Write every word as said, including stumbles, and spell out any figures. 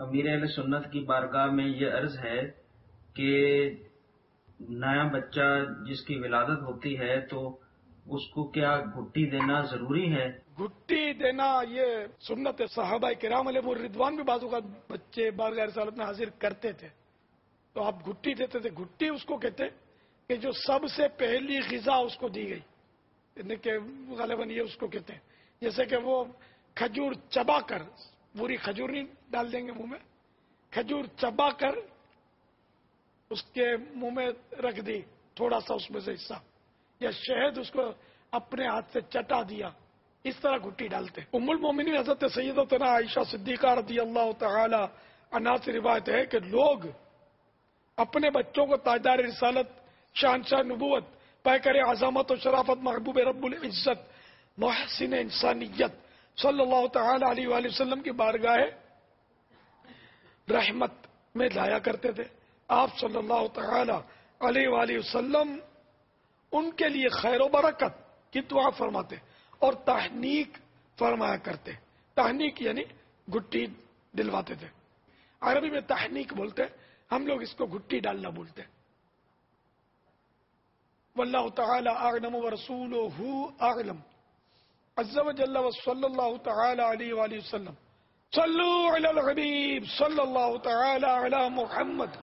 امیر اہل سنت کی بارگاہ میں یہ عرض ہے کہ نیا بچہ جس کی ولادت ہوتی ہے تو اس کو کیا گھٹی دینا ضروری ہے؟ گھٹی دینا یہ سنت صحابہ کرام علیہ الرضوان بھی بعض اوقات بچے بارگاہ رسالت میں حاضر کرتے تھے تو آپ گھٹی دیتے تھے. گھٹی اس کو کہتے کہ جو سب سے پہلی غذا اس کو دی گئی، یعنی کہ غالباً یہ اس کو کہتے ہیں جیسے کہ وہ کھجور چبا کر، پوری کھجور نہیں ڈال دیں گے منہ میں، کھجور چبا کر اس کے منہ میں رکھ دی تھوڑا سا اس میں سے حصہ، یا شہد اس کو اپنے ہاتھ سے چٹا دیا، اس طرح گھٹی ڈالتے. ام المومنین حضرت سیدتنا عائشہ صدیقہ رضی اللہ تعالی عنہا سے روایت ہے کہ لوگ اپنے بچوں کو تاجدار رسالت، شہنشاہ نبوت، پیکر عظمت و شرافت، محبوب رب العزت، محسن انسانیت صلی اللہ تعالی علیہ وآلہ وسلم کی بارگاہ رحمت میں لایا کرتے تھے. آپ صلی اللہ تعالی علیہ وآلہ وسلم ان کے لیے خیر و برکت کی دعا فرماتے اور تحنیک فرمایا کرتے. تحنیک یعنی گھٹی دلواتے تھے. عربی میں تحنیک بولتے، ہم لوگ اس کو گھٹی ڈالنا بولتے. واللہ تعالی اعلم ورسولہ اعلم عز وجل وصلی اللہ تعالی علیہ وآلہ وسلم. صلو علی الحبیب صلی اللہ تعالی علی محمد.